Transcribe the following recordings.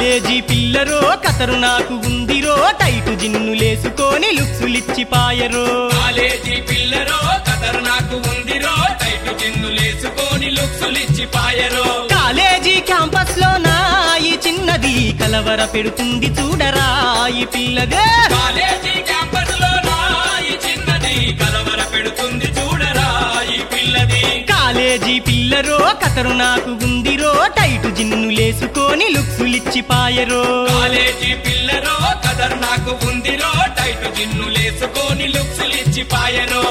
college పిల్లరో కతరు నాకు ఉందిరో టైటు జిన్నులేసుకొని లుక్సులిచ్చి పాయరో కాలేజీ పిల్లరో కదరు నాకు ఉందిరో టైటు జిన్నులేసుకొని లుక్సులిచ్చి పాయరో కాలేజీ క్యాంపస్ లో నా ఈ చిన్నది కలవర పెడుతుంది చూడరా ఈ పిల్లదే కాలేజీ క్యాంపస్ లో నా ఈ చిన్నది కలవర పెడుతుంది చూడరా ఈ పిల్లది కాలేజీ పిల్లరో కతరు నాకు ఉందిరో టైటు జిన్నులేసుకొని లుక్సులిచ్చి పాయరో కాలేజీ పిల్లరో కదరు నాకు ఉందిరో టైటు జిన్నులేసుకొని లుక్సులిచ్చి పాయరో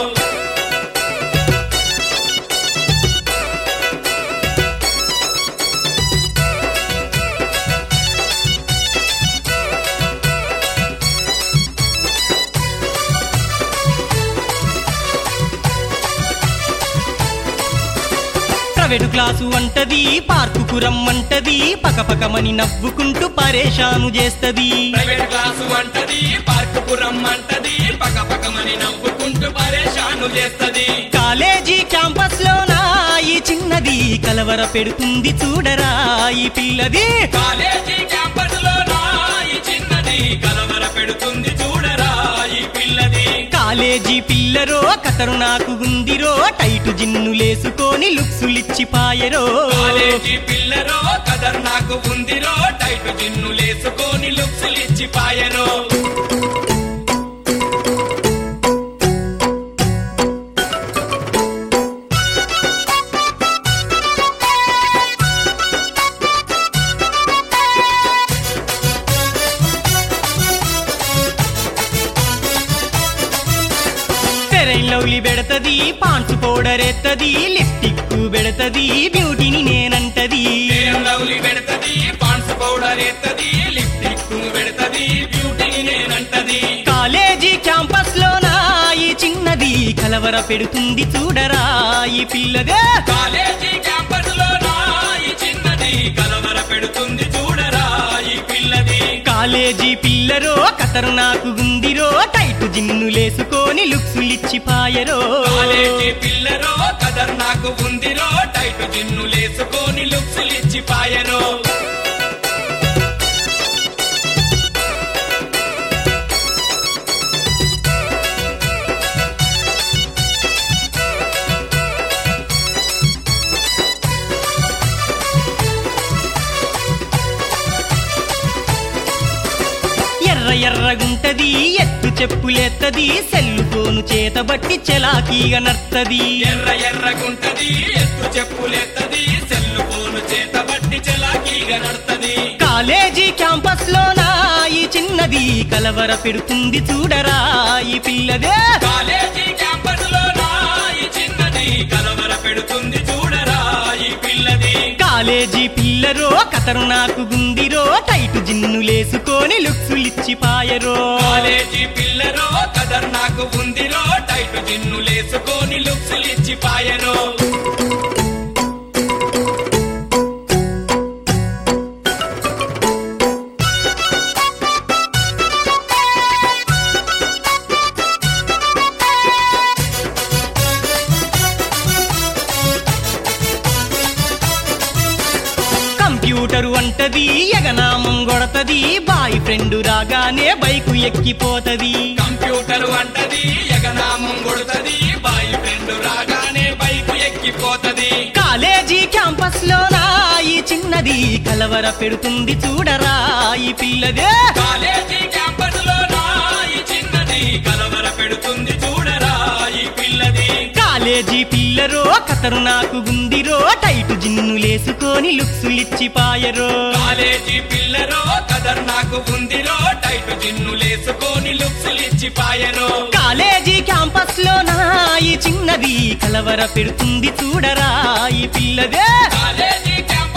ప్రైవేటు క్లాసు అంటది పార్కుకు రమ్మంటది పకపకమని నవ్వుకుంటూ పరేషాను చేస్తది ప్రైవేట్ క్లాసు అంటది పార్కుకు రమ్మంటది పకపకమని నవ్వుకుంటూ పరేషాను చేస్తది కాలేజీ క్యాంపస్ లో నా ఈ చిన్నది కలవర పెడుతుంది చూడరా ఈ పిల్లది కాలేజీ క్యాంపస్ లో నా ఈ చిన్నది కలవర పెడుతుంది చూడరా ఈ పిల్లది కాలేజీ పిల్లరో కతరు నాకు ఉందిరో టైటు జిన్నులేసుకొని లుక్సులిచ్చి పాయరో కాలేజీ పిల్లరో కదర్ నాకు ఉందిరో టైటు జిన్నులేసుకొని లుక్సులిచ్చి పాయరో లవ్లీ పెడతది పాన్సు పౌడర్ ఎత్తది లిప్టిక్ పెడతది బ్యూటీని నేనంటది ఫెయిర్ అండ్ లవ్లీ పెడతది పాన్స్ పౌడర్ ఎత్తది లిప్స్టిక్ పెడతది బ్యూటీని నేనంటది కాలేజీ క్యాంపస్ లో నా ఈ చిన్నది కలవర పెడుతుంది చూడరా ఈ పిల్లదే కాలేజీ క్యాంపస్ లో నా ఈ చిన్నది కలవర పెడుతుంది చూడరా ఈ పిల్లది కాలేజీ పిల్లరో కతరు నాకు ఉందిరో టైటు జిన్నులేసుకొని లుక్సులిచ్చి పాయరో కాలేజీ పిల్లరో కదర్ నాకు ఉందిరో టైటు జిన్నులేసుకొని లుక్సులిచ్చి పాయరో ఎర్ర ఎర్రగుంటది ఎత్తు చెప్పులెత్తది సెల్లు ఫోను చేతబట్టి చెలాకీగా నర్తది ఎర్ర ఎర్రగుంటది ఎత్తు చెప్పులెత్తది సెల్లు ఫోను చేతబట్టి చెలాకీగా నడతది కాలేజీ క్యాంపస్ లో నా ఈ చిన్నది కలవర పెడుతుంది చూడరా ఈ పిల్లదే కాలేజీ క్యాంపస్ లో నా ఈ చిన్నది కలవర పెడుతుంది చూడరా ఈ పిల్లది కాలేజీ పిల్లరో కతరు నాకు గుందిరో టైటు జిన్నులేసుకొని లుక్సులిచ్చి పాయరో కాలేజీ పిల్లరో కదర్ నాకు ఉందిరో టైటు జిన్నులేసుకొని లుక్సులిచ్చి పాయరో కంప్యూటరు అంటది ఎగనామం కొడతది బాయ్ ఫ్రెండ్ రాగానే బైకు ఎక్కిపోతది కంప్యూటర్ అంటది ఎగనామం కొడుతది బాయ్ ఫ్రెండ్ రాగానే బైక్ ఎక్కిపోతది కాలేజీ క్యాంపస్ లో నా ఈ చిన్నది కలవర పెడుతుంది చూడరా ఈ పిల్లదే కాలేజీ క్యాంపస్ లో నా ఈ చిన్నది కలవర పెడుతుంది చూడరా ఈ పిల్లది కాలేజీ పిల్లరో కతరు నాకు గుందిరో టైటు జిన్నులేసుకొని లుక్సులిచ్చి పాయరో కాలేజీ పిల్లరో కదర్ నాకు ఉందిరో టైటు జిన్నులేసుకొని లుక్సులిచ్చి పాయరో కాలేజీ క్యాంపస్ లో నా ఈ చిన్నది కలవర పెడుతుంది చూడరా ఈ పిల్లదే కాలేజీ క్యాంపస్